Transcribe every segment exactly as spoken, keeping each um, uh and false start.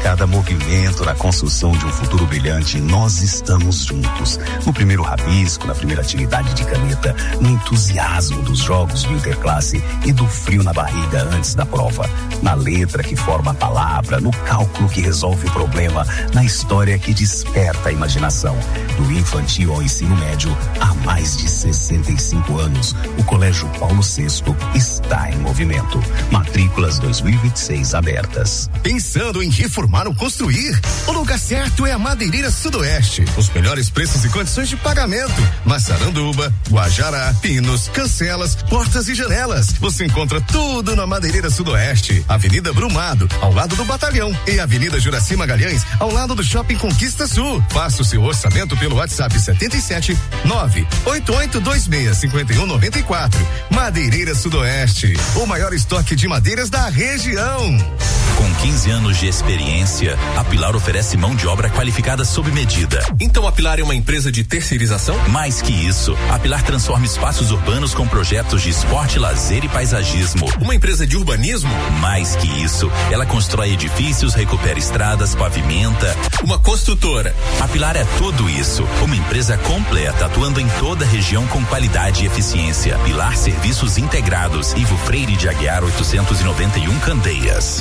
cada movimento na construção de um futuro brilhante, nós estamos juntos. No primeiro rabisco, na primeira atividade de caneta, no entusiasmo dos jogos do Interclasse e do frio na barriga antes da prova, na letra que forma a palavra, no cálculo que resolve o problema, na história que desperta a imaginação. Do infantil ao ensino médio, há mais de sessenta e cinco anos, o Colégio Paulo sexto está em movimento. Matrículas dois mil e vinte e seis abertas. Pensando em reformar ou construir? O lugar certo é a Madeireira Sudoeste. Os melhores preços e condições de pagamento. Massaranduba, Guajará, pinos, cancelas, portas e janelas. Você encontra tudo na Madeireira Sudoeste. Avenida Brumado, ao lado do Batalhão, e Avenida Juraci Magalhães, ao lado do Shopping Conquista Sul. Faça o seu orçamento pelo WhatsApp setenta e sete nove oito oito dois seis cinco um nove quatro. Madeireira Sudoeste, o maior estoque de madeiras da região. Com quinze anos de experiência, a Pilar oferece mão de obra qualificada sob medida. Então a Pilar é uma empresa de terceirização? Mais que isso, a Pilar transforma espaços urbanos com projetos de esporte, lazer e paisagismo. Uma empresa de urbanismo? Mais que isso, ela constrói edifícios, recupera estradas, pavimenta. Uma construtora? A Pilar é tudo isso. Uma empresa completa, atuando em toda a região com qualidade e eficiência. Pilar Serviços Integrados, Ivo Freire de Aguiar oitocentos e noventa e um Candeias.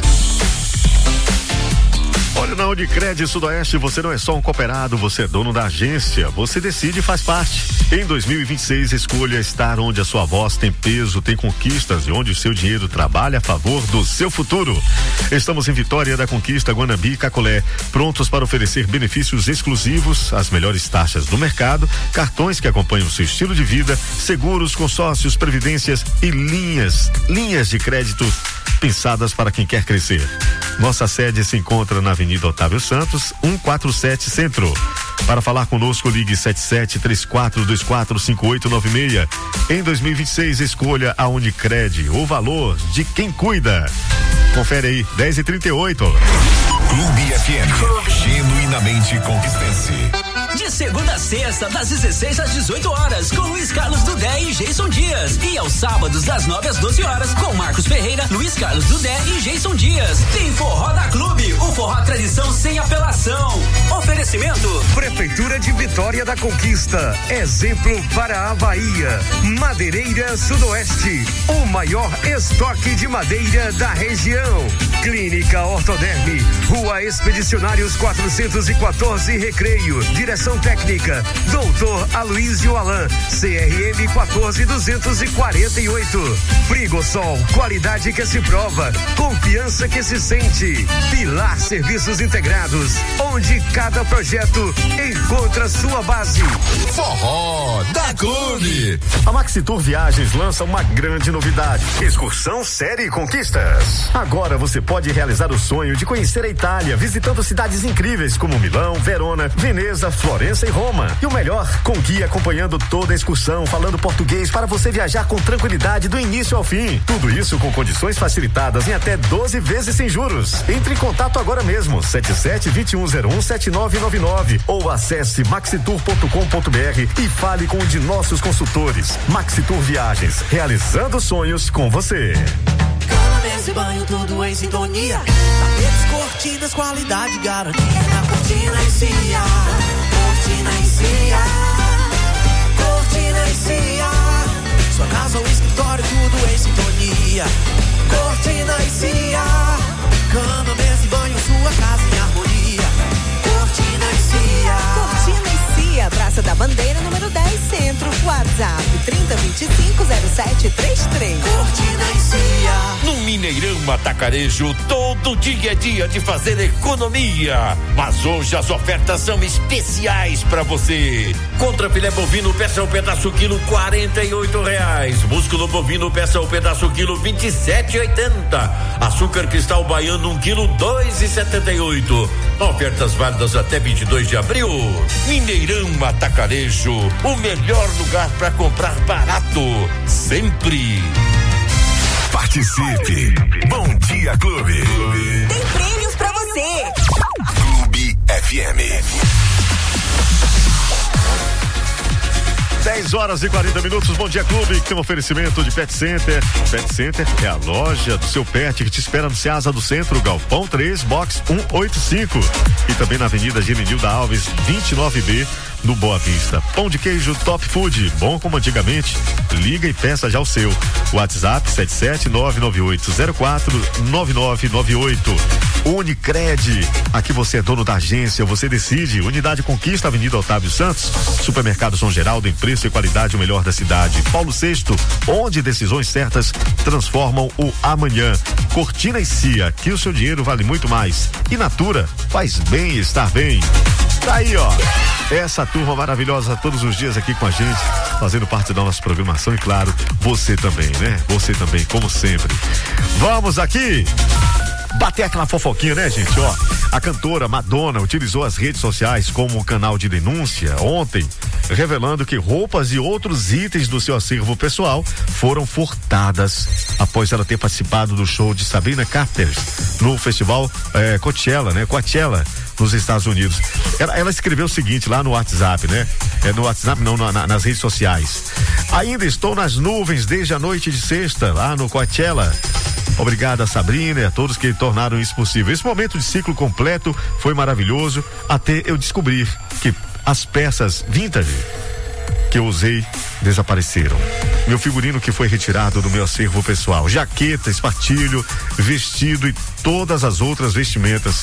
Olha, na Unicred Sudoeste, você não é só um cooperado, você é dono da agência, você decide e faz parte. Em dois mil e vinte e seis, escolha estar onde a sua voz tem peso, tem conquistas e onde o seu dinheiro trabalha a favor do seu futuro. Estamos em Vitória da Conquista, Guanabi e Cacolé, prontos para oferecer benefícios exclusivos, as melhores taxas do mercado, cartões que acompanham o seu estilo de vida, seguros, consórcios, previdências e linhas, linhas de crédito pensadas para quem quer crescer. Nossa sede se encontra na Avenida Otávio Santos, cento e quarenta e sete Centro. Para falar conosco, ligue sete sete três quatro dois quatro cinco oito nove seis. Em dois mil e vinte e seis, escolha a Unicred, o valor de quem cuida. Confere aí, dez e trinta e oito. Clube F M, genuinamente conquistense. De segunda a sexta, das dezesseis às dezoito horas, com Luiz Carlos Dudé e Jason Dias. E aos sábados, das nove às doze horas, com Marcos Ferreira, Luiz Carlos Dudé e Jason Dias. Tem Forró da Clube, o forró tradição sem apelação. Oferecimento: Prefeitura de Vitória da Conquista, exemplo para a Bahia. Madeireira Sudoeste, o maior estoque de madeira da região. Clínica Ortoderme, Rua Expedicionários quatrocentos e quatorze, Recreio. Direção técnica, doutor Aloysio Alan, C R M quatorze duzentos e quarenta e oito. Frigosol, qualidade que se prova, confiança que se sente. Pilar Serviços Integrados, onde cada projeto encontra sua base. Forró da Clube. A Maxitur Viagens lança uma grande novidade: excursão série Conquistas. Agora você pode realizar o sonho de conhecer a Itália, visitando cidades incríveis como Milão, Verona, Veneza, Florença e Roma. E o melhor, com guia acompanhando toda a excursão, falando português para você viajar com tranquilidade do início ao fim. Tudo isso com condições facilitadas em até doze vezes sem juros. Entre em contato agora mesmo, sete sete dois um zero um sete nove nove nove, ou acesse maxitur ponto com ponto br e fale com um de nossos consultores. Maxitur Viagens, realizando sonhos com você. Cama, mesa e banho, tudo em sintonia. Tapetes, cortinas, qualidade, garantia. Na Cortina e Cia, Cortina e Cia, Cortina e Cia. Sua casa ou escritório, tudo em sintonia. Cortina e Cia, cama, mesa e banho, sua casa em harmonia. Cortina e Cia. Cortina e Cia, Praça da Bandeira, número dez, Centro. WhatsApp trinta, vinte e cinco, zero sete trinta e três. Cortina e Cia. No Mineirão Atacarejo, todo dia é dia de fazer economia. Mas hoje as ofertas são especiais para você. Contra filé bovino, peça o pedaço quilo quarenta e oito reais. Músculo bovino, peça o pedaço quilo vinte e sete e oitenta. Açúcar cristal baiano, um quilo dois e setenta e oito. Ofertas válidas até vinte e dois de abril. Mineirão Atacarejo, o melhor lugar para comprar barato, sempre. Participe. Bom dia, Clube. Tem prêmios pra você. Clube F M. dez horas e quarenta minutos, Bom Dia Clube, que tem um oferecimento de Pet Center. Pet Center é a loja do seu pet que te espera no Ceasa do Centro, Galpão três, box cento e oitenta e cinco. E também na Avenida Gerenilda Alves, vinte e nove B, no Boa Vista. Pão de queijo Top Food, bom como antigamente. Liga e peça já o seu. WhatsApp sete sete nove nove oito zero quatro nove nove nove oito. Unicred, aqui você é dono da agência, você decide. Unidade Conquista, Avenida Otávio Santos. Supermercado São Geraldo, em preço e qualidade o melhor da cidade. Paulo sexto, onde decisões certas transformam o amanhã. Cortina e Cia, que o seu dinheiro vale muito mais. E Natura, faz bem estar bem. Tá aí, ó. Essa turma maravilhosa todos os dias aqui com a gente, fazendo parte da nossa programação e claro, você também, né? Você também, como sempre. Vamos aqui bater aquela fofoquinha, né, gente? Ó, a cantora Madonna utilizou as redes sociais como canal de denúncia ontem, revelando que roupas e outros itens do seu acervo pessoal foram furtadas após ela ter participado do show de Sabrina Carpenter no festival eh, Coachella, né? Coachella, nos Estados Unidos. Ela, ela escreveu o seguinte lá no WhatsApp, né? É no WhatsApp, não, na, nas redes sociais. Ainda estou nas nuvens desde a noite de sexta, lá no Coachella. Obrigada a Sabrina e a todos que tornaram isso possível. Esse momento de ciclo completo foi maravilhoso, até eu descobrir que as peças vintage que eu usei desapareceram. Meu figurino que foi retirado do meu acervo pessoal, jaqueta, espartilho, vestido e todas as outras vestimentas.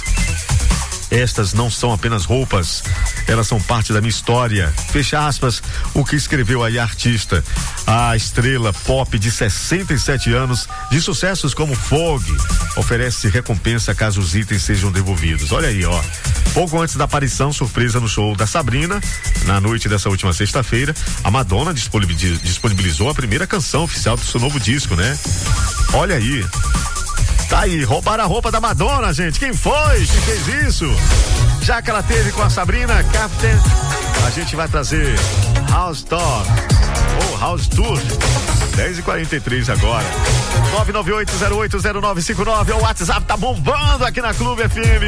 Estas não são apenas roupas, elas são parte da minha história. Fecha aspas, o que escreveu aí a artista. A estrela pop de sessenta e sete anos, de sucessos como Vogue, oferece recompensa caso os itens sejam devolvidos. Olha aí, ó. Pouco antes da aparição surpresa no show da Sabrina, na noite dessa última sexta-feira, a Madonna disponibilizou a primeira canção oficial do seu novo disco, né? Olha aí. Tá aí, roubaram a roupa da Madonna, gente. Quem foi que fez isso? Já que ela teve com a Sabrina Carpenter, a gente vai trazer House Talk ou House Tour. dez e quarenta e três agora. nove nove oito zero oito zero nove cinco nove. O WhatsApp tá bombando aqui na Clube F M.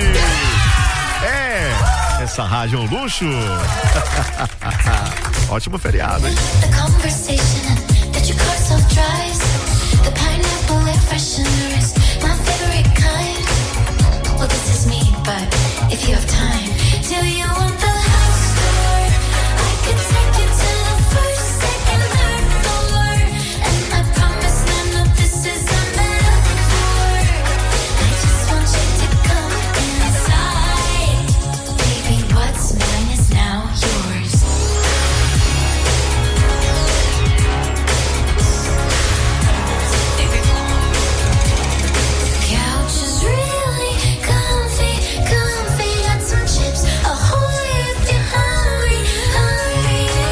É, essa rádio é um luxo. Ótimo feriado, hein? The conversation that your car self drives, the pineapple air freshener is my favorite kind. Well, this is me, but if you have time, do you want the house tour? I could take you to the first, second, third floor, and I promise none of this is a metaphor. I just want you to come inside, baby. What's mine is now yours. Comfy, got some chips. Ahoy if you're hungry, hungry.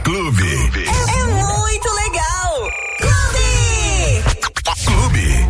Clube. É, é muito legal. Clube. Clube.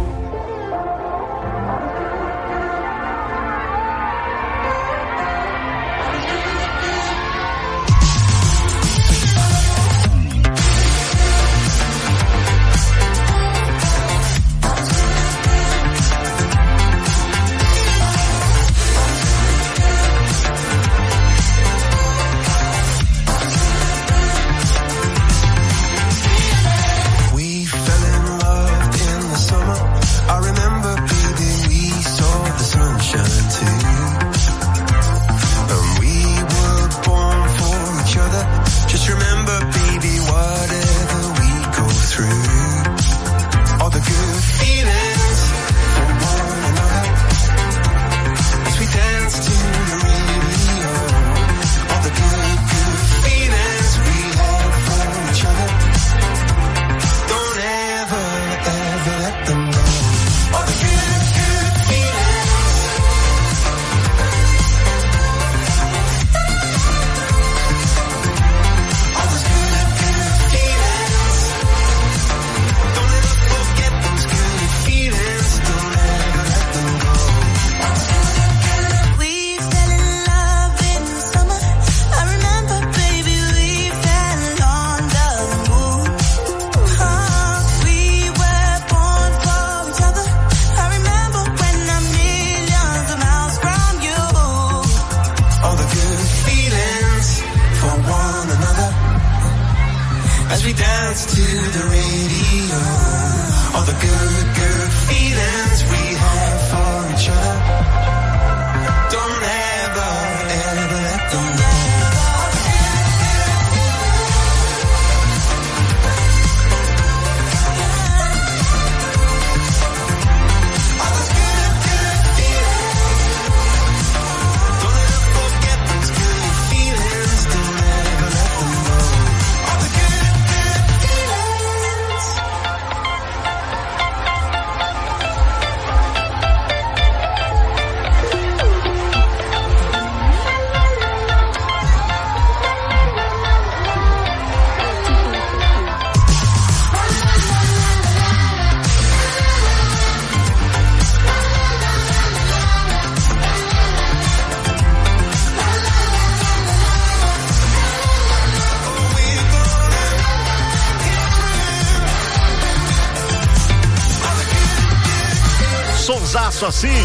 Sonsaço assim,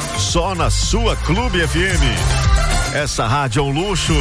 só na sua Clube F M. Essa rádio é um luxo.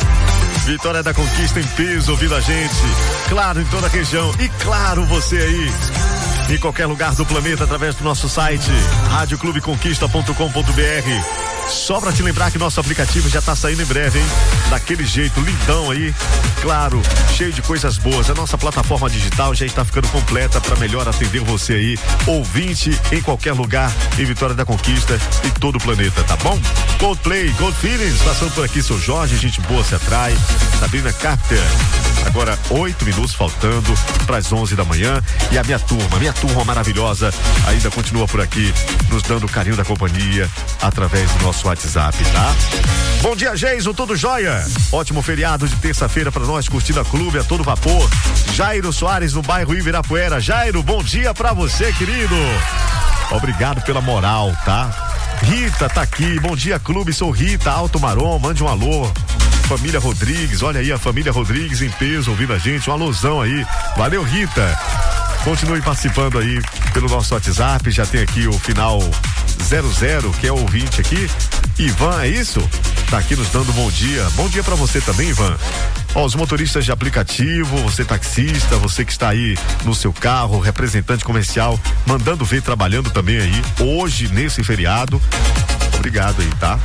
Vitória da Conquista em peso, ouvindo a gente. Claro, em toda a região. E claro, você aí, em qualquer lugar do planeta, através do nosso site, rádio clube conquista ponto com ponto b r. Só pra te lembrar que nosso aplicativo já tá saindo em breve, hein? Daquele jeito, lindão aí, claro, cheio de coisas boas. A nossa plataforma digital já está ficando completa para melhor atender você aí, ouvinte, em qualquer lugar, em Vitória da Conquista e todo o planeta, tá bom? Coldplay, Gold Feelings, passando por aqui, sou Jorge, gente boa se atrai, Sabrina Carter. Agora, oito minutos faltando para as onze da manhã. E a minha turma, minha turma maravilhosa, ainda continua por aqui, nos dando o carinho da companhia através do nosso WhatsApp, tá? Bom dia, Geison, tudo jóia? Ótimo feriado de terça-feira para nós, curtindo a Clube a todo vapor. Jairo Soares, no bairro Ibirapuera. Jairo, bom dia para você, querido. Obrigado pela moral, tá? Rita tá aqui, bom dia, Clube, sou Rita, Alto Marom, mande um alô. Família Rodrigues, olha aí a família Rodrigues em peso ouvindo a gente, um alôzão aí. Valeu, Rita. Continue participando aí pelo nosso WhatsApp, já tem aqui o final zero zero, que é o ouvinte aqui. Ivan, é isso? Tá aqui nos dando bom dia. Bom dia pra você também, Ivan. Ó, os motoristas de aplicativo, você taxista, você que está aí no seu carro, representante comercial, mandando ver, trabalhando também aí, hoje, nesse feriado. Obrigado aí, tá?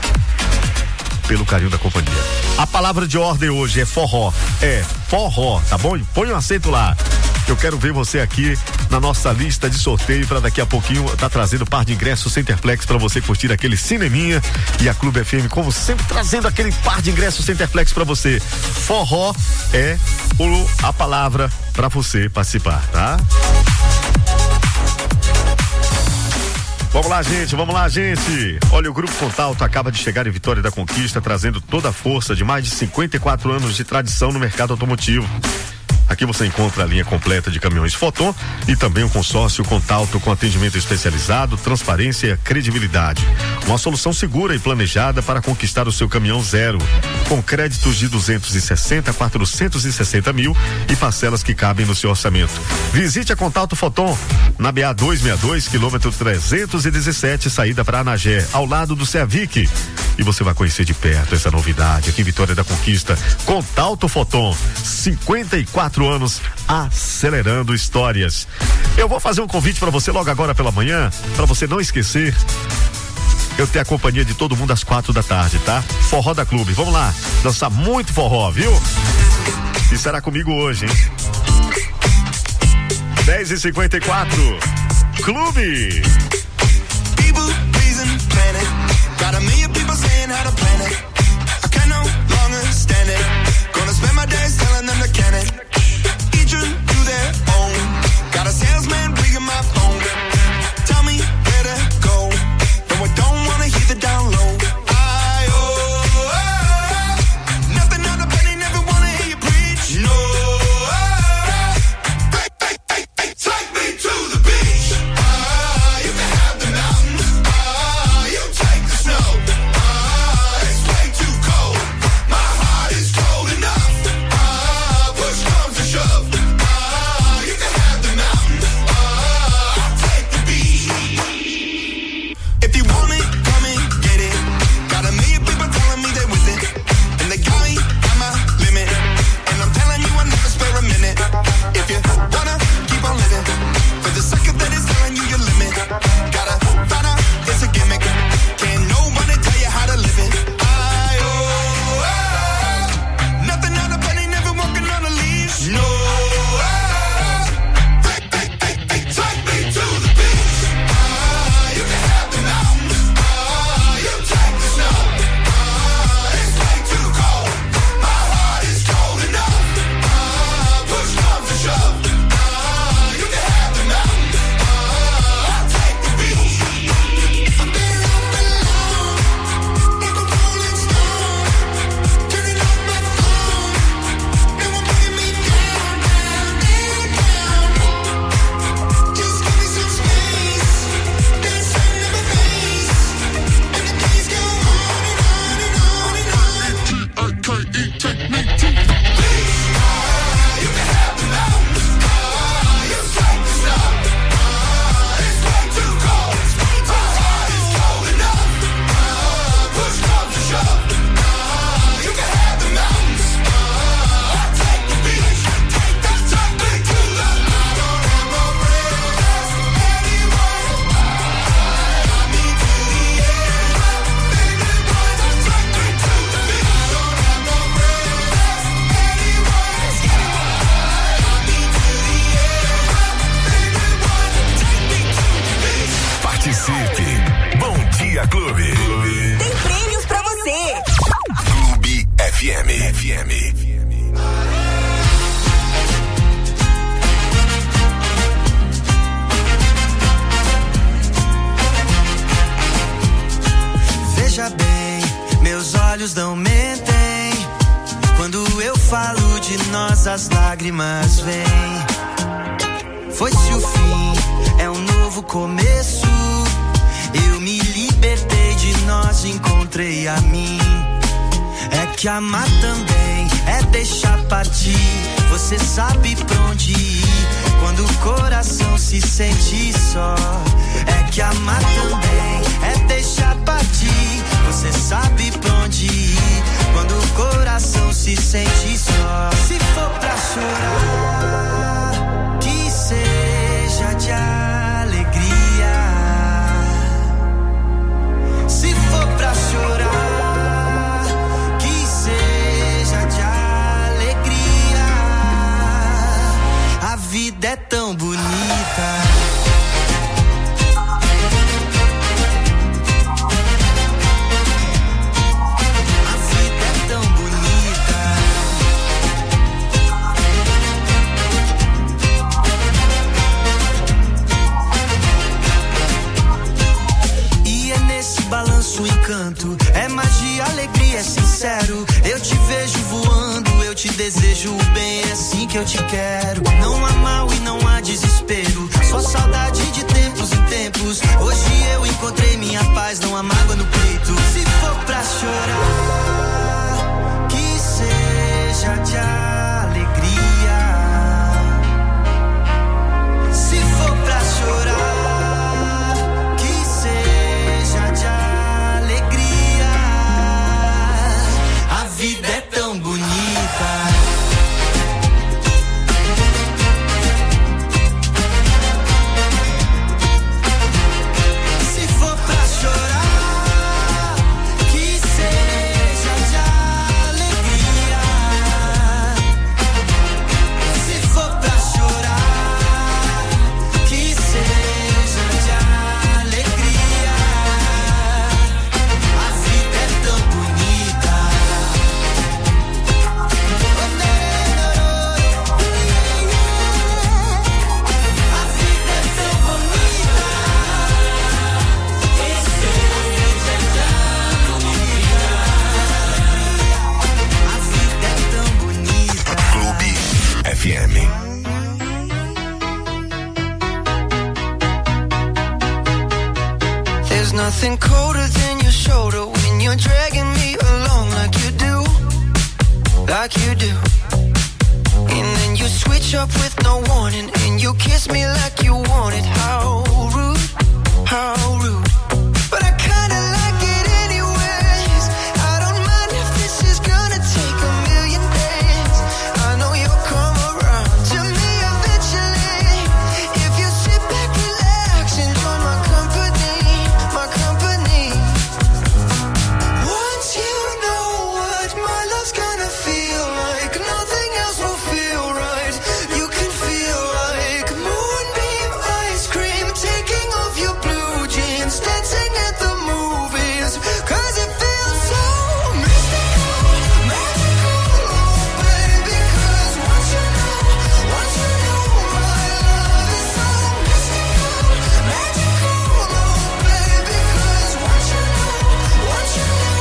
Pelo carinho da companhia. A palavra de ordem hoje é forró. É, forró, tá bom? Põe um acento lá. Eu quero ver você aqui na nossa lista de sorteio para daqui a pouquinho tá trazendo par de ingressos Centerplex para você curtir aquele cineminha, e a Clube F M, como sempre, trazendo aquele par de ingressos Centerplex para você. Forró é o, a palavra para você participar, tá? Vamos lá, gente, vamos lá, gente. Olha, o Grupo Contalto acaba de chegar em Vitória da Conquista, trazendo toda a força de mais de cinquenta e quatro anos de tradição no mercado automotivo. Aqui você encontra a linha completa de caminhões Foton e também o consórcio Contalto com atendimento especializado, transparência e credibilidade. Uma solução segura e planejada para conquistar o seu caminhão zero, com créditos de duzentos e sessenta a quatrocentos e sessenta mil e parcelas que cabem no seu orçamento. Visite a Contalto Foton na B A duzentos e sessenta e dois, quilômetro trezentos e dezessete, saída para Anagé, ao lado do Ceavic. E você vai conhecer de perto essa novidade aqui em Vitória da Conquista. Contalto Foton, cinquenta e quatro anos acelerando histórias. Eu vou fazer um convite para você logo agora pela manhã, para você não esquecer. Eu tenho a companhia de todo mundo às quatro da tarde, tá? Forró da Clube. Vamos lá, dançar muito forró, viu? E será comigo hoje, hein? dez e cinquenta e quatro. Clube. People pleasing planet. Got a million people saying how to plan it. I can no longer stand it. Gonna spend my days telling them to can it. Each one do their own. Got a salesman ringing my phone. Tell me where to go. No, I don't wanna hear the down low. I oh, oh, oh. Nothing on the penny, never wanna hear you preach. No. Oh, hey, hey, hey, hey, take me to the beach. Ah, you can have the mountains. Ah, you take the snow. Ah, it's way too cold. My heart is cold enough. Ah, push comes to shove. Ah, you can have the mountains. Ah, I'll take the beach. If you want it, come and get it. Got a million people telling me they with it, and they got me at my limit. And I'm telling you, I never spare a minute. If you wanna keep on living, for the second that is telling you your limit, gotta find out it's a gimmick. Can't nobody tell you how to live it. I oh, oh, nothing on a penny, never walking on a leash. No. Oh, hey, hey, hey, hey, take me to the beach. Ah, you can have the mountains. Ah, you take the snow. Ah, it's way too cold. My heart is cold enough. Ah, push comes to shove. Ah, you can have the mountains. Ah, I'll take the beach. I've been up and alone, like a rolling stone, turning up my phone. Now I'm bringing me down, down, down, down. Just give me some space, there's something in my face, and the days go on and on and on and on. T I K E, take me to the beach. Ah, you can have the mountains. Ah, you take the snow. Ah, it's way too cold. My heart is cold enough. Ah, push comes to shove. Ah, you can have the mountains. Ah, I'll take the beach. Take that, take me to the. I don't have no rest anymore. I mean to the end. Baby boy, just take me to the beach. I don't have no rest anymore. I mean to the end. Baby boy, just take me to the beach. Participe. Bom Dia Clube. Tem prêmios pra você. Clube F M. F M. Veja bem, meus olhos não mentem. Quando eu falo de nós, as lágrimas vêm. Foi-se o fim, é um novo começo. Eu me libertei de nós, encontrei a mim. É que amar também é deixar partir. Você sabe pra onde ir quando o coração se sente só. É que amar também é deixar partir. Você sabe pra onde ir quando o coração se sente só. Se for pra chorar, que seja de alegria. Se for pra chorar, que seja de alegria. A vida é tão bonita. A vida é tão bonita. que eu te quero. Não há mal e não há desespero, só saudade de tempos em tempos. Hoje eu encontrei minha paz, não há mágoa no peito. Se for pra chorar, que seja de alegria. Se for pra chorar, que seja de alegria. A vida é tão bonita. Nothing colder than your shoulder when you're dragging me along like you do, like you do. And then you switch up with no warning and you kiss me like you want it. How rude, how rude. But I kinda like it anyways. I don't mind if this is gonna take a million days. I know you'll come around to me eventually. If you sit back, relax, enjoy my company. Once you know what my love's gonna feel like, nothing else will feel right. You can feel like moonbeam ice cream, taking off your blue jeans, dancing at the movies. Cause it feels so mystical, magical, oh baby. Cause once you know, once you know my love is so mystical, magical, oh baby. Cause once you know, once you know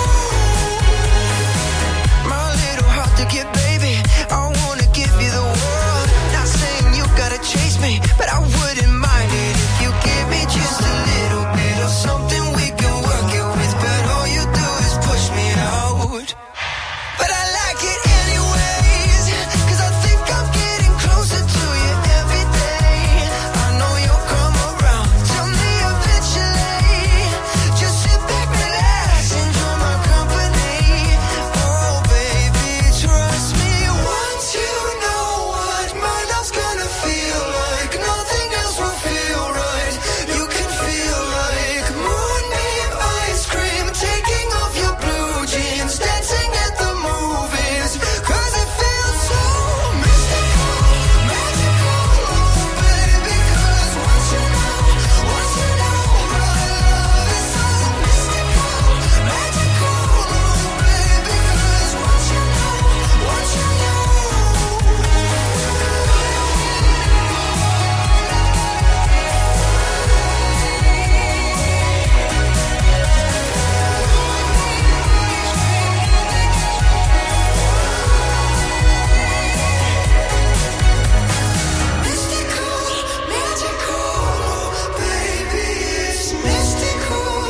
my little heart to get, baby, I wanna give you the world. Not saying you gotta chase me, but I wouldn't mind it if you give me just a little bit of something we can work it with. But all you do is push me out. But I like it anyways, cause I think I'm getting closer to you every day. I know you'll come around to me eventually. Just sit back, relax, enjoy my company. Oh baby, trust me. Once you know what my love's gonna feel like, nothing else will feel right. You can feel like moonbeam ice cream, taking off your blue jeans, dancing at the movies. Cause it feels so mystical, magical, oh baby. Cause once you know, once you know my love is so mystical, magical, oh baby. Cause once you know, once you know. Mystical, magical, oh baby. It's mystical,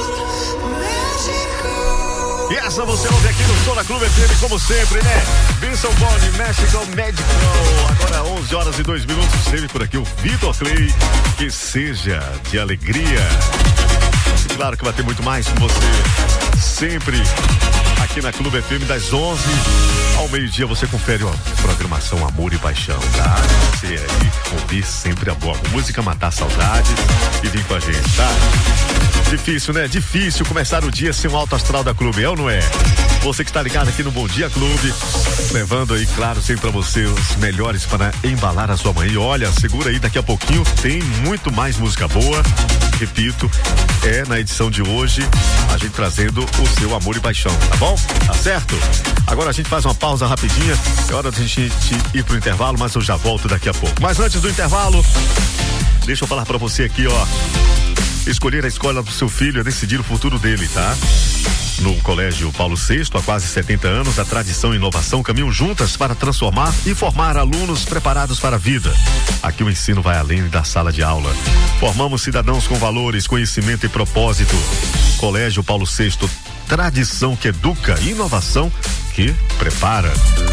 magical. E essa você ouve aqui no Som da Clube F M, como sempre, né? Vincent Boni, Magical Magical. Agora onze horas e dois minutos. Esteve por aqui o Vitor Clay. Que seja de alegria. E claro que vai ter muito mais com você. Sempre aqui na Clube F M, das onze ao meio-dia. Você confere a programação Amor e Paixão, tá? Você aí ouvir sempre a boa música, matar a saudade e vir com a gente, tá? Difícil, né? Difícil começar o dia sem um alto astral da Clube, é ou não é? Você que está ligado aqui no Bom Dia Clube, levando aí, claro, sempre pra você os melhores para embalar a sua manhã. E olha, segura aí, daqui a pouquinho tem muito mais música boa. Repito, é na edição de hoje, a gente trazendo o seu Amor e Paixão, tá bom? Tá certo? Agora a gente faz uma pausa rapidinha, é hora da gente ir pro intervalo, mas eu já volto daqui a pouco. Mas antes do intervalo, deixa eu falar pra você aqui, ó. Escolher a escola do seu filho é decidir o futuro dele, tá? No Colégio Paulo sexto, há quase setenta anos, a tradição e inovação caminham juntas para transformar e formar alunos preparados para a vida. Aqui o ensino vai além da sala de aula. Formamos cidadãos com valores, conhecimento e propósito. Colégio Paulo sexto, tradição que educa, inovação que prepara.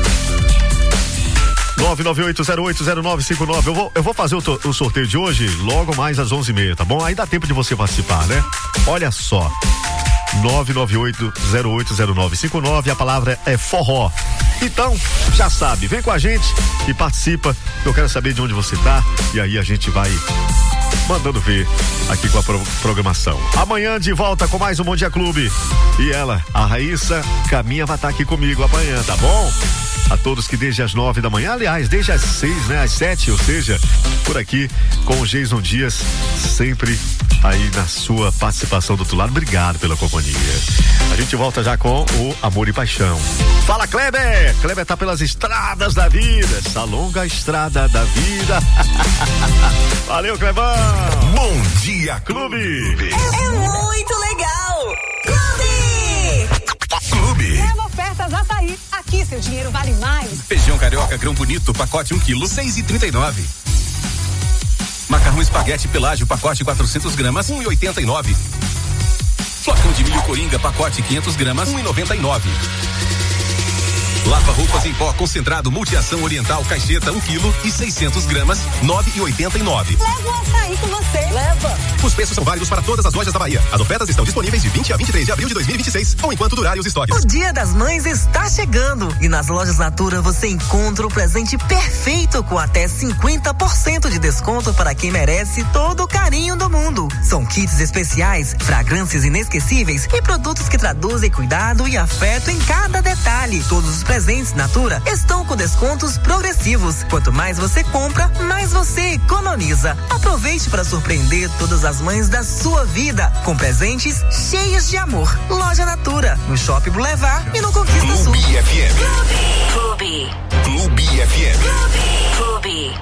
nove nove oito zero oito zero nove cinco nove. Eu vou, eu vou fazer o, to, o sorteio de hoje logo mais às onze e meia, tá bom? Aí dá tempo de você participar, né? Olha só. nove nove oito zero oito zero nove cinco nove, a palavra é forró. Então, já sabe, vem com a gente e participa. Eu quero saber de onde você tá e aí a gente vai mandando ver aqui com a pro, programação. Amanhã de volta com mais um Bom Dia Clube. E ela, a Raíssa Caminha, vai estar aqui comigo amanhã, tá bom? A todos que desde as nove da manhã, aliás, desde as seis, né? Às sete, ou seja, por aqui com o Jason Dias, sempre aí na sua participação do outro lado. Obrigado pela companhia. A gente volta já com o Amor e Paixão. Fala, Kleber! Kleber tá pelas estradas da vida, essa longa estrada da vida. Valeu, Clebão! Bom Dia Clube! É muito legal! Clube! Clube! Leva ofertas Açaí. Aqui seu dinheiro vale mais. Feijão carioca grão bonito, pacote um quilo, seis e trinta e nove. Macarrão espaguete pelágio, pacote quatrocentos gramas, um e oitenta e nove. Flocão de milho coringa, pacote quinhentos gramas, um e noventa e nove. Lava roupas em pó concentrado multiação oriental caixeta um quilo e seiscentos gramas, nove e oitenta e nove. Leva o Açaí com você. Leva. Os preços são válidos para todas as lojas da Bahia. As ofertas estão disponíveis de vinte a vinte e três de abril de dois mil e vinte e seis, ou enquanto durarem os estoques. O Dia das Mães está chegando e nas lojas Natura você encontra o presente perfeito com até cinquenta por cento de desconto para quem merece todo o carinho do mundo. São kits especiais, fragrâncias inesquecíveis e produtos que traduzem cuidado e afeto em cada detalhe. Todos os presentes Natura estão com descontos progressivos. Quanto mais você compra, mais você economiza. Aproveite para surpreender todas as mães da sua vida com presentes cheios de amor. Loja Natura, no Shopping Boulevard e no Conquista Sul. Clube F M. Clube. Clube F M. Clube.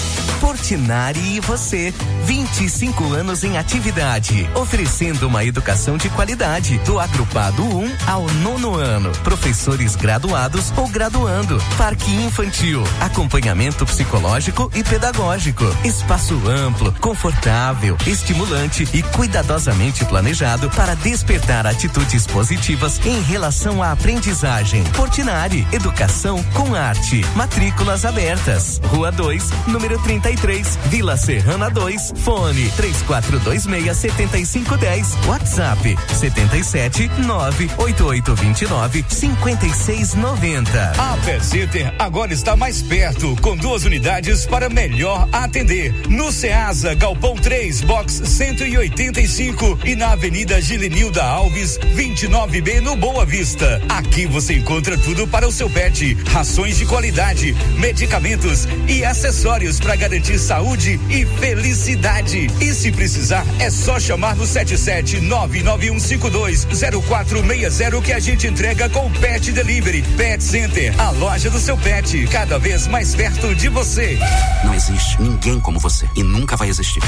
Portinari e você, vinte e cinco anos em atividade, oferecendo uma educação de qualidade, do agrupado um ao nono ano, professores graduados ou graduando, parque infantil, acompanhamento psicológico e pedagógico, espaço amplo, confortável, estimulante e cuidadosamente planejado para despertar atitudes positivas em relação à aprendizagem. Portinari, educação com arte, matrículas abertas, Rua dois, número trinta e três, Vila Serrana dois, fone três quatro dois seis, sete cinco um zero, WhatsApp setenta e sete, nove oito oito dois nove, cinco seis nove zero. A Pet Center agora está mais perto, com duas unidades para melhor atender. No Ceasa, Galpão três, box cento e oitenta e cinco e na Avenida Gilenilda Alves, vinte e nove B, no Boa Vista. Aqui você encontra tudo para o seu pet, rações de qualidade, medicamentos e acessórios para garantir saúde e felicidade. E se precisar, é só chamar no sete sete nove nove um cinco dois zero quatro seis zero que a gente entrega com Pet Delivery. Pet Center, a loja do seu pet, cada vez mais perto de você. Não existe ninguém como você e nunca vai existir.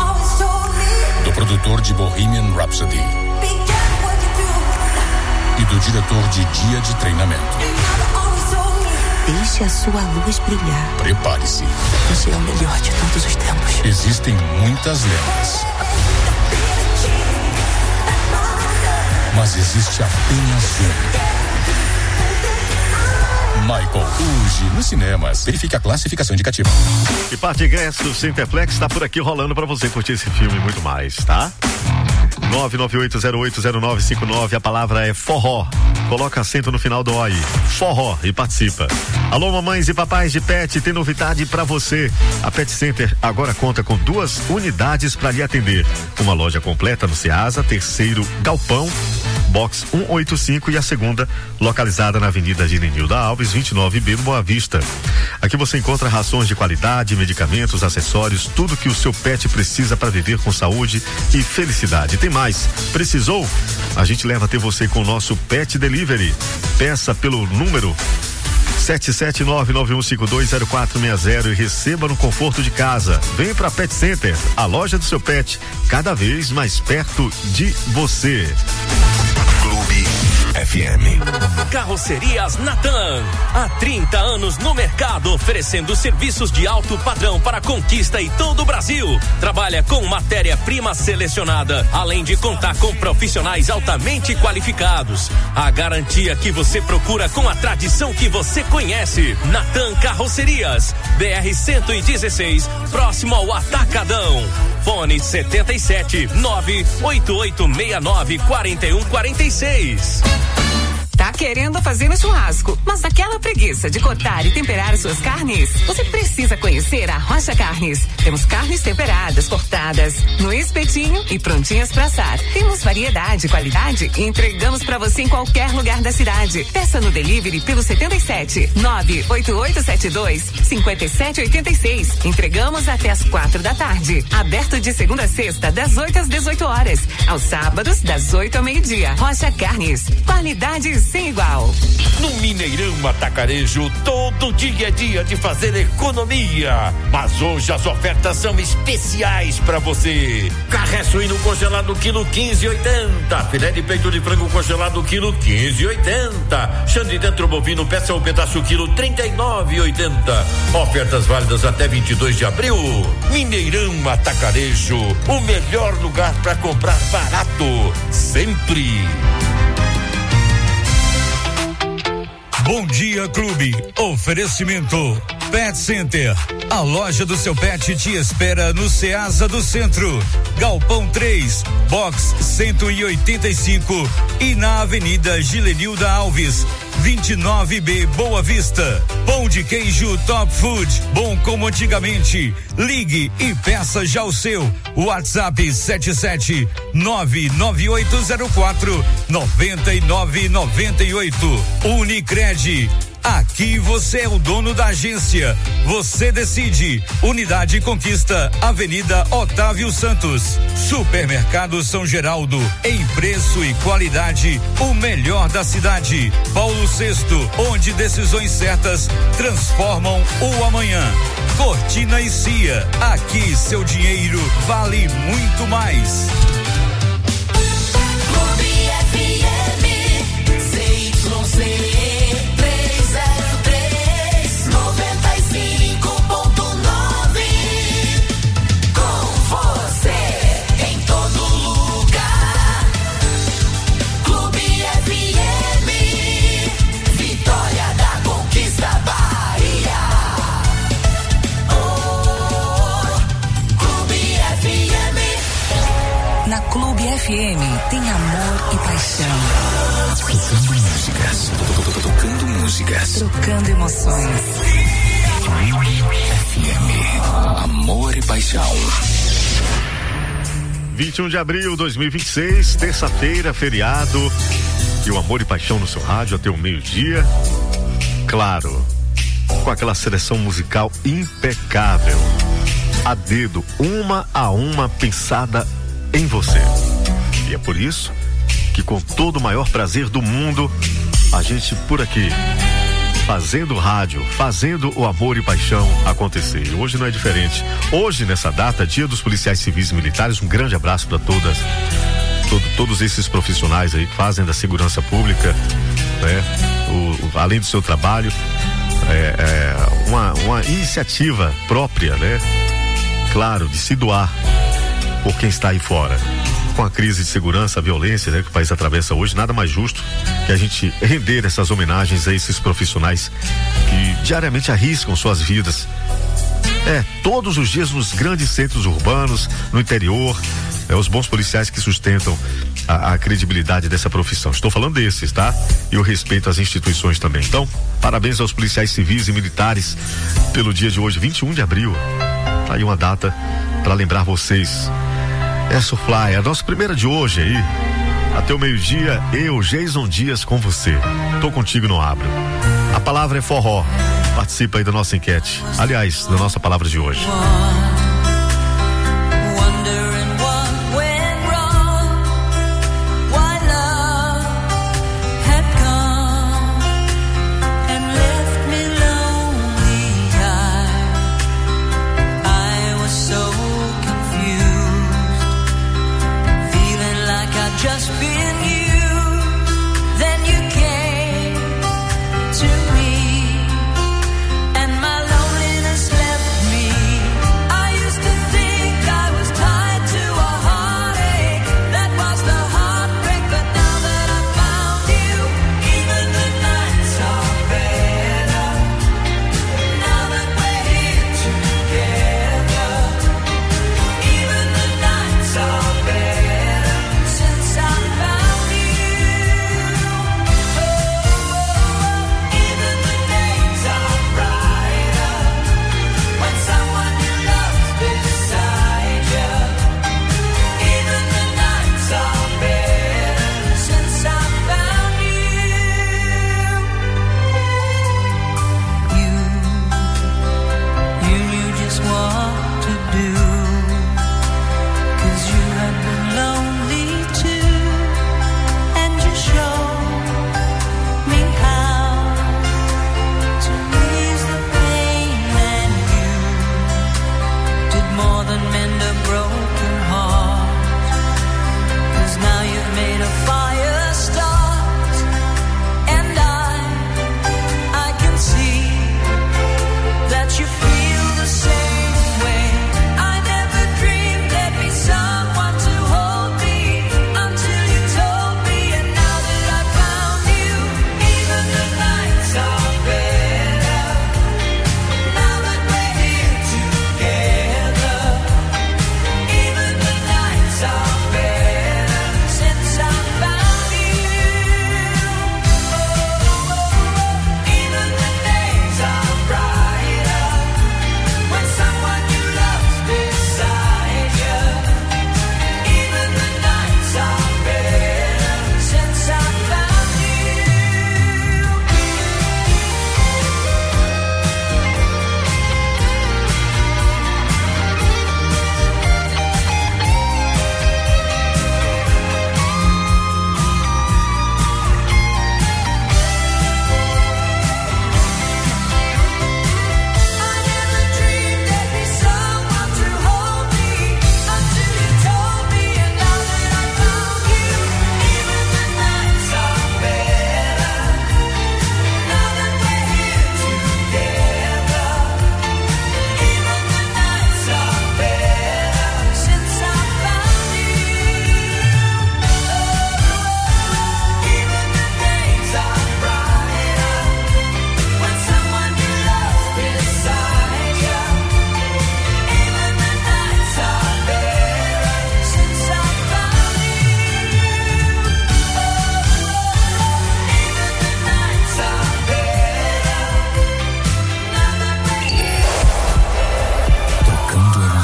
Do produtor de Bohemian Rhapsody e do diretor de Dia de Treinamento. Deixe a sua luz brilhar. Prepare-se. Você é o melhor de todos os tempos. Existem muitas lendas, mas existe apenas um. Michael, hoje nos cinemas. Verifique a classificação indicativa. E parte ingresso Centerplex está por aqui rolando para você curtir esse filme e muito mais, tá? nove nove oito zero oito zero nove cinco nove, a palavra é forró. Coloca acento no final do O I. Forró e participa. Alô, mamães e papais de pet, tem novidade pra você. A Pet Center agora conta com duas unidades para lhe atender. Uma loja completa no Ceasa, terceiro Galpão, box cento e oitenta e cinco, e a segunda localizada na Avenida Gilenilda Alves, vinte e nove B, no Boa Vista. Aqui você encontra rações de qualidade, medicamentos, acessórios, tudo que o seu pet precisa para viver com saúde e felicidade. Tem mais? Precisou? A gente leva até você com o nosso Pet Delivery. Peça pelo número sete sete nove nove um cinco dois zero quatro seis zero e receba no conforto de casa. Vem pra Pet Center, a loja do seu pet, cada vez mais perto de você. Clube F M. Carrocerias Natan, há trinta anos no mercado, oferecendo serviços de alto padrão para Conquista e todo o Brasil. Trabalha com matéria-prima selecionada, além de contar com profissionais altamente qualificados. A garantia que você procura com a tradição que você conhece. Natan Carrocerias, B R cento e dezesseis, próximo ao Atacadão. Fone setenta e sete, nove oito oito seis nove, quatro um quatro seis. Tá querendo fazer um churrasco, mas daquela preguiça de cortar e temperar suas carnes? Você precisa conhecer a Rocha Carnes. Temos carnes temperadas, cortadas, no espetinho e prontinhas para assar. Temos variedade e qualidade e entregamos para você em qualquer lugar da cidade. Peça no delivery pelo setenta e sete, nove oito oito sete dois, cinco sete oito seis. Entregamos até as quatro da tarde. Aberto de segunda a sexta, das oito às dezoito horas. Aos sábados, das oito ao meio-dia. Rocha Carnes. Qualidade sem igual. No Mineirão Atacarejo, todo dia é dia de fazer economia. Mas hoje as ofertas são especiais para você. Carré suíno congelado quilo quinze e oitenta. Filé de peito de frango congelado quilo quinze e oitenta. Xande dentro bovino peça ou pedaço quilo trinta e nove e oitenta. Ofertas válidas até vinte e dois de abril. Mineirão Atacarejo, o melhor lugar para comprar barato, sempre. Bom dia, Clube. Oferecimento Pet Center. A loja do seu pet te espera no Ceasa do Centro, Galpão três, Box cento e oitenta e cinco e na Avenida Gilenilda Alves, vinte e nove B, Boa Vista. Pão de queijo Top Food, bom como antigamente. Ligue e peça já o seu. WhatsApp sete sete nove nove oito zero quatro nove nove nove oito. Unicred. Aqui você é o dono da agência. Você decide. Unidade Conquista, Avenida Otávio Santos. Supermercado São Geraldo. Em preço e qualidade, o melhor da cidade. Paulo sexto, onde decisões certas transformam o amanhã. Cortina e Cia. Aqui seu dinheiro vale muito mais. Clube F M, C Y C. F M tem amor e paixão. Tocando músicas. Tocando músicas. Trocando emoções. F M. Amor e paixão. vinte e um de abril de dois mil e vinte e seis, terça-feira, feriado. E o amor e paixão no seu rádio até o meio-dia. Claro, com aquela seleção musical impecável. A dedo, uma a uma pensada em você. E é por isso que, com todo o maior prazer do mundo, a gente por aqui, fazendo rádio, fazendo o amor e paixão acontecer. E hoje não é diferente. Hoje, nessa data, Dia dos Policiais Civis e Militares, um grande abraço para todas, todo, todos esses profissionais aí que fazem da segurança pública, né? O, o, além do seu trabalho, é, é uma, uma iniciativa própria, né? Claro, de se doar por quem está aí fora. Com a crise de segurança, a violência, né, que o país atravessa hoje, nada mais justo que a gente render essas homenagens a esses profissionais que diariamente arriscam suas vidas. É, todos os dias nos grandes centros urbanos, no interior, é, os bons policiais que sustentam a, a credibilidade dessa profissão. Estou falando desses, tá? E o respeito às instituições também. Então, parabéns aos policiais civis e militares pelo dia de hoje, vinte e um de abril. Tá aí uma data para lembrar vocês. É Fly, a nossa primeira de hoje aí. Até o meio-dia, eu, Jason Dias, com você. Tô contigo no Abro. A palavra é forró. Participa aí da nossa enquete. Aliás, da nossa palavra de hoje. Left me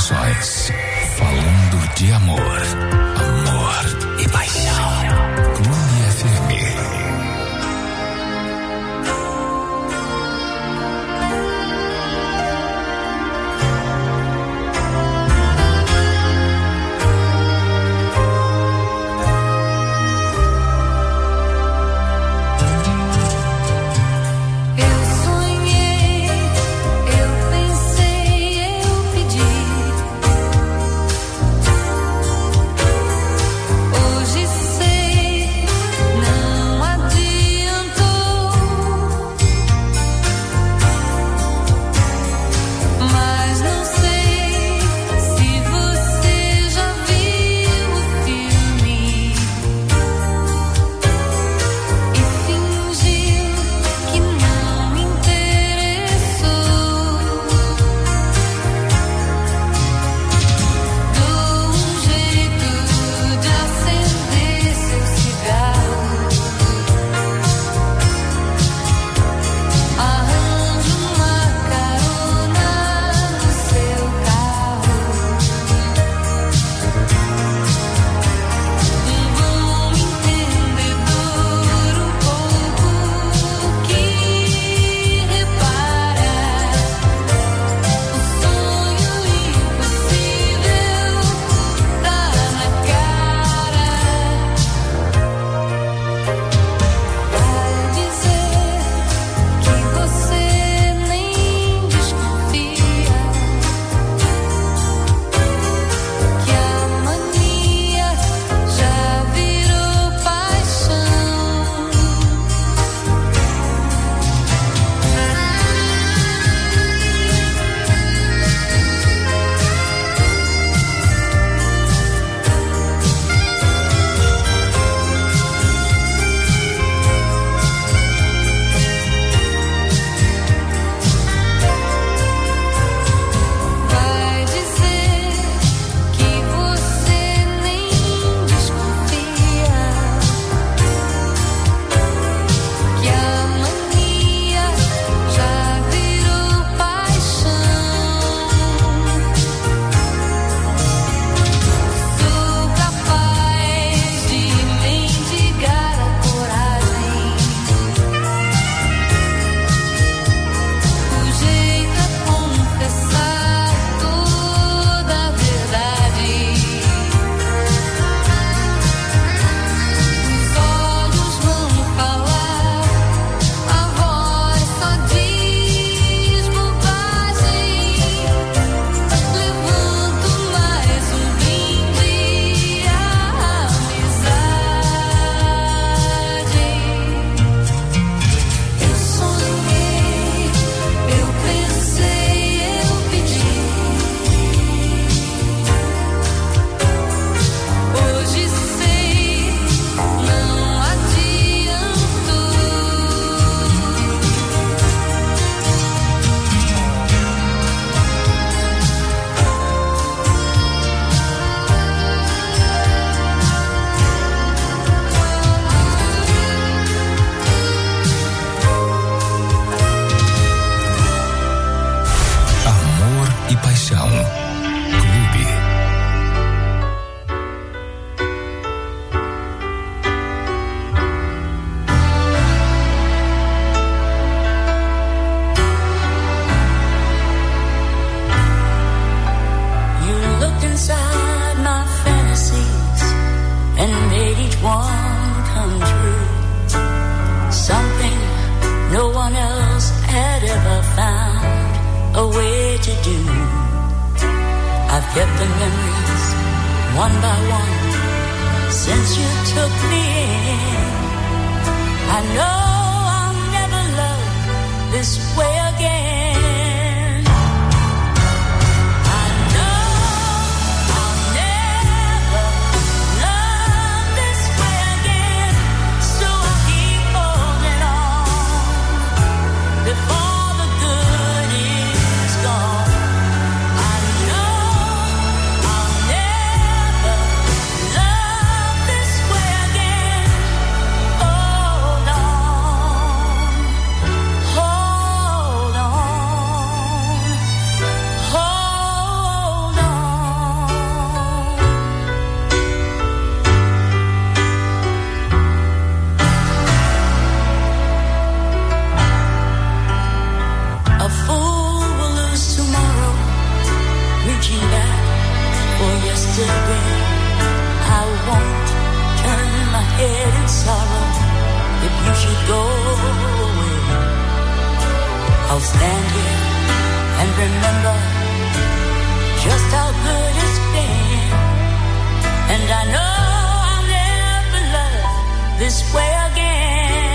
gerações. Falando de amor, amor e paixão. Clube F M. Hold on. again. I won't turn my head in sorrow if you should go away. I'll stand here and remember just how good it's been. And I know I'll never love this way again.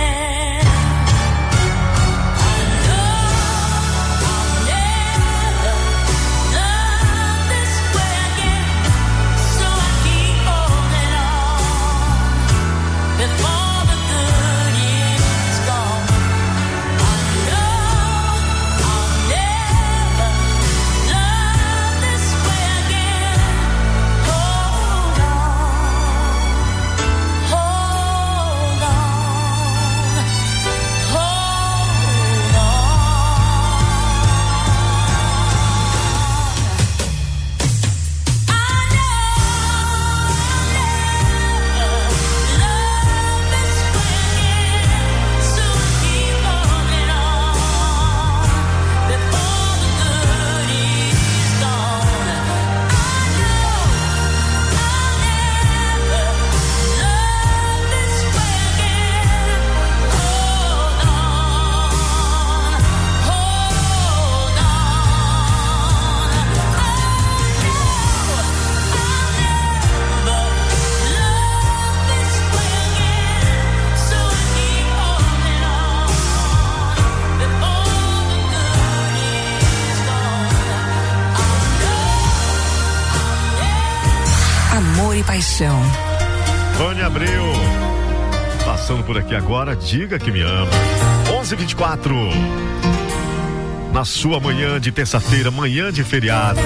Paixão. Vânia Abreu, passando por aqui agora, diga que me ama. onze e vinte e quatro, na sua manhã de terça-feira, manhã de feriado.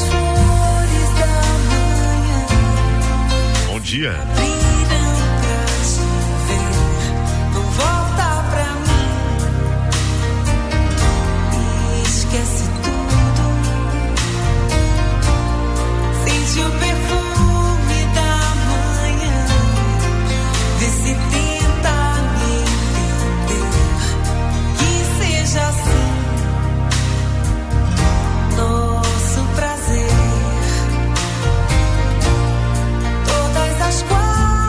Bom dia. Todas as quadras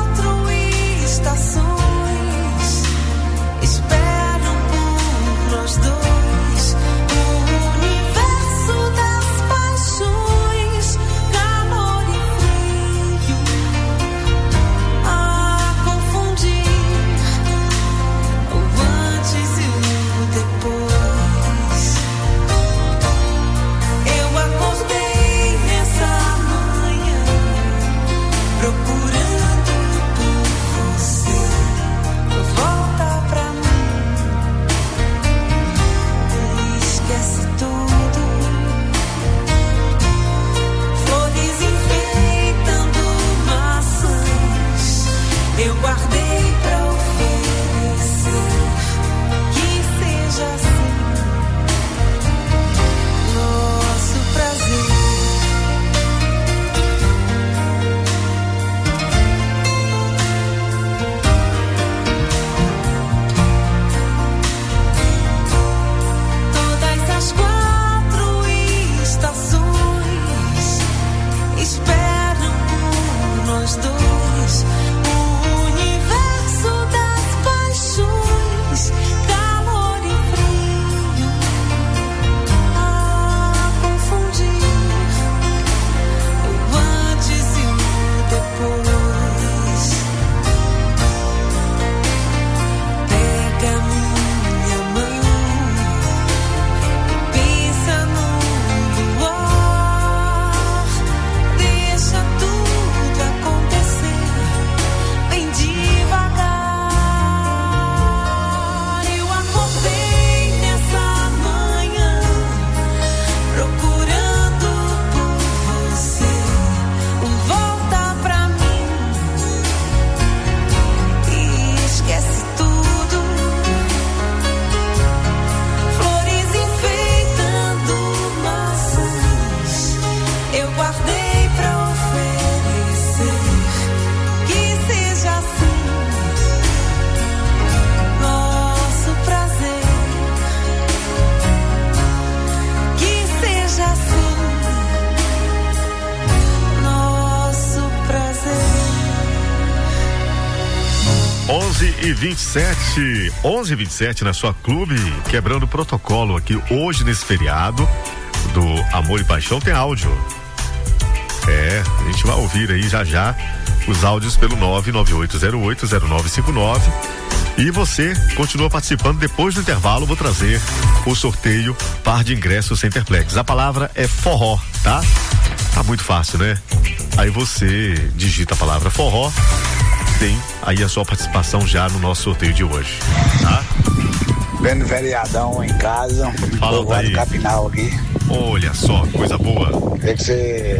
e vinte e sete, onze e vinte e sete na sua clube, quebrando o protocolo aqui hoje nesse feriado do Amor e Paixão tem áudio. É, a gente vai ouvir aí já já os áudios pelo nove nove oito zero oito zero nove cinco nove. E você continua participando. Depois do intervalo vou trazer o sorteio par de ingressos Centerplex. A palavra é forró, tá? Tá muito fácil, né? Aí você digita a palavra forró, tem aí a sua participação já no nosso sorteio de hoje, tá? Vendo feriadão em casa, fala do Capinal aqui. Olha só, coisa boa. Queria que você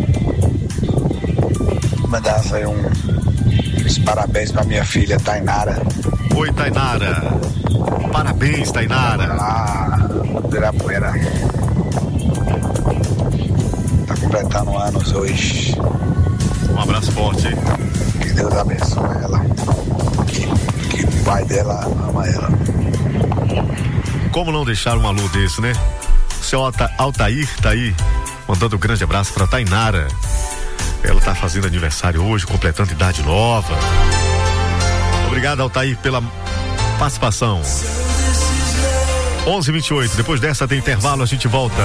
mandasse aí um, uns parabéns pra minha filha Tainara. Oi, Tainara. Parabéns, Tainara. Lá, Ibirapuera. Tá completando anos hoje. Um abraço forte, hein? Que Deus abençoe ela. Que o pai dela ama ela. Como não deixar um alô desse, né? O seu Alta, Altair tá aí, mandando um grande abraço pra Tainara. Ela tá fazendo aniversário hoje, completando idade nova. Obrigado, Altair, pela participação. onze e vinte e oito, depois dessa tem intervalo, a gente volta.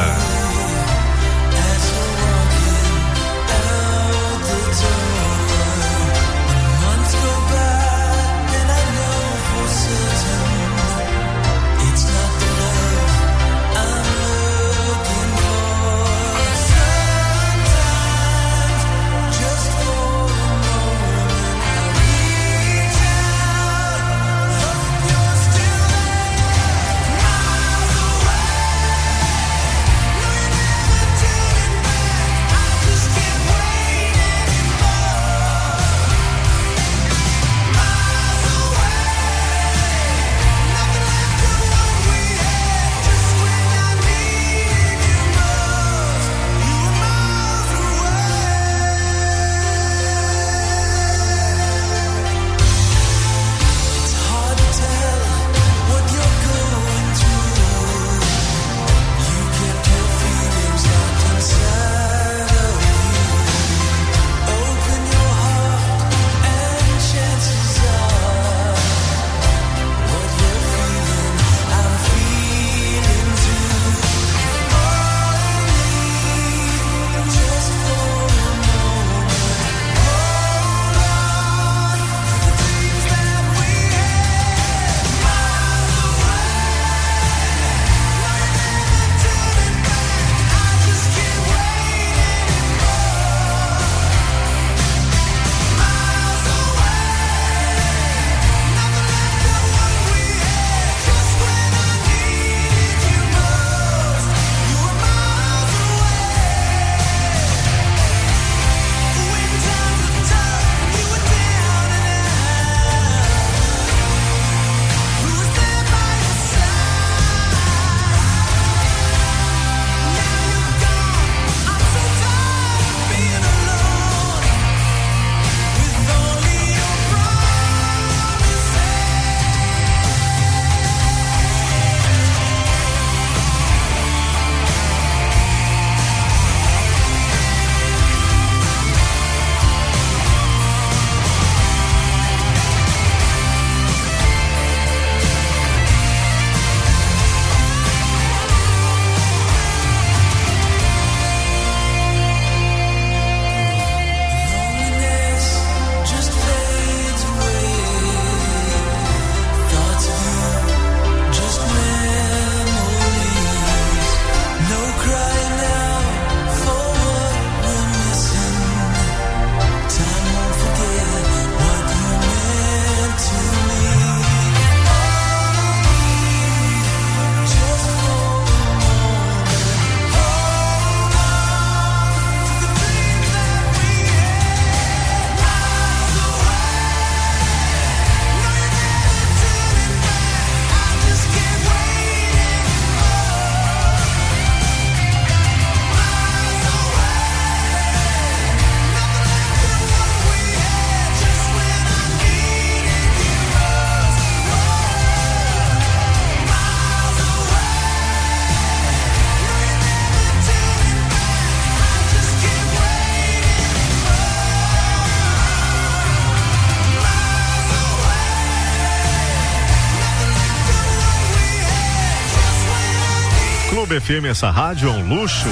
Clube F M, essa rádio é um luxo.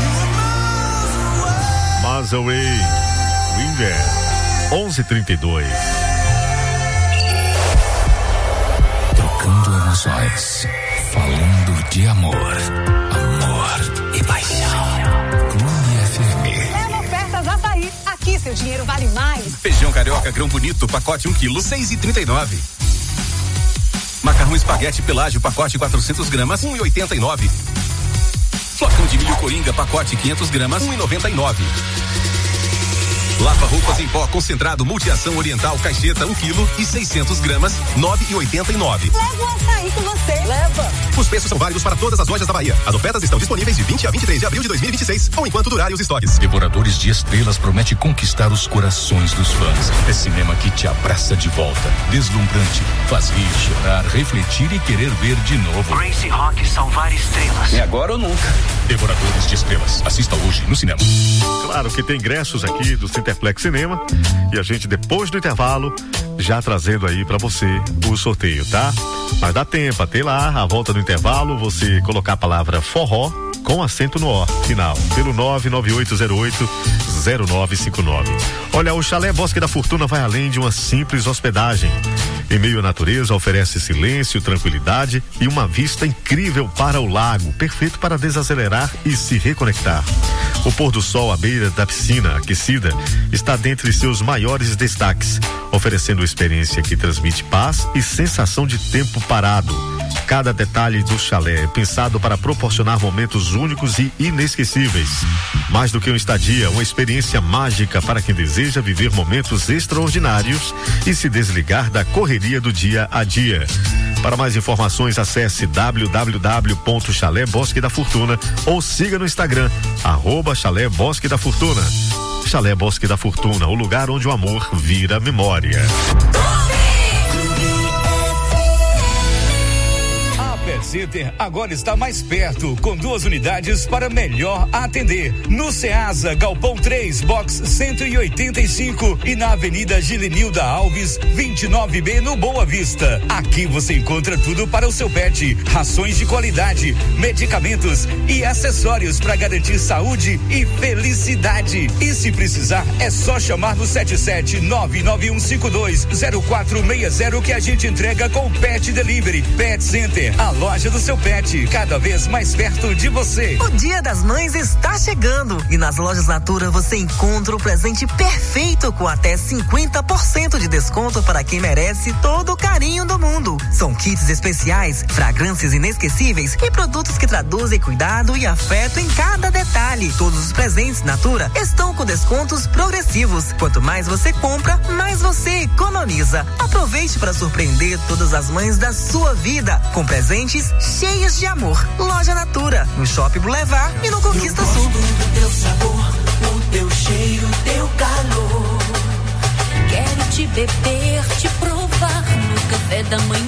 Mazaway, Winger, onze e trinta e dois. Trocando emoções, falando de amor, amor e paixão. Clube F M. Leva ofertas Açaí. Aqui seu dinheiro vale mais. Feijão carioca grão bonito, pacote um quilo, seis e trinta e nove. Macarrão espaguete Pelágio, pacote quatrocentos gramas, um e oitenta e nove. Flocão de milho Coringa, pacote quinhentos gramas, um e noventa e nove. Lava roupas em pó concentrado multiação oriental caixeta um quilo e seiscentos gramas, nove e oitenta e nove. Leva o Açaí com você. Leva. Os preços são válidos para todas as lojas da Bahia. As ofertas estão disponíveis de vinte a vinte e três de abril de dois mil e vinte e seis, ou enquanto durarem os estoques. Devoradores de Estrelas promete conquistar os corações dos fãs. É cinema que te abraça de volta. Deslumbrante, faz rir, chorar, refletir e querer ver de novo. Gracie Rock salvar estrelas. É agora ou nunca. Devoradores de Estrelas. Assista hoje no cinema. Claro que tem ingressos aqui do Cineplex Cinema e a gente depois do intervalo já trazendo aí pra você o sorteio, tá? Mas dá tempo até lá, a volta do intervalo, você colocar a palavra forró com acento no O final, pelo nove nove oito zero oito zero nove cinco nove. Olha, o Chalé Bosque da Fortuna vai além de uma simples hospedagem. Em meio à natureza, oferece silêncio, tranquilidade e uma vista incrível para o lago, perfeito para desacelerar e se reconectar. O pôr do sol à beira da piscina aquecida está dentre seus maiores destaques, oferecendo experiência que transmite paz e sensação de tempo parado. Cada detalhe do chalé é pensado para proporcionar momentos únicos e inesquecíveis. Mais do que uma estadia, uma experiência mágica para quem deseja viver momentos extraordinários e se desligar da correria do dia a dia. Para mais informações, acesse w w w ponto chalé bosque da fortuna ou siga no Instagram, arroba Chalé Bosque da Fortuna. Chalé Bosque da Fortuna, o lugar onde o amor vira memória. Pet Center agora está mais perto, com duas unidades para melhor atender. No Ceasa, Galpão três, box cento e oitenta e cinco e na Avenida Gilenilda Alves, vinte e nove B, no Boa Vista. Aqui você encontra tudo para o seu pet: rações de qualidade, medicamentos e acessórios para garantir saúde e felicidade. E se precisar, é só chamar no sete sete nove nove um cinco dois zero quatro seis zero que a gente entrega com Pet Delivery. Pet Center, a loja do seu pet, cada vez mais perto de você. O Dia das Mães está chegando e nas lojas Natura você encontra o presente perfeito com até cinquenta por cento de desconto para quem merece todo o carinho do mundo. São kits especiais, fragrâncias inesquecíveis e produtos que traduzem cuidado e afeto em cada detalhe. Todos os presentes Natura estão com descontos progressivos. Quanto mais você compra, mais você economiza. Aproveite para surpreender todas as mães da sua vida com presentes cheios de amor. Loja Natura, no Shopping Boulevard e no Conquista Eu Sul. gosto do teu sabor, o teu cheiro, teu calor. Quero te beber, te provar no café da manhã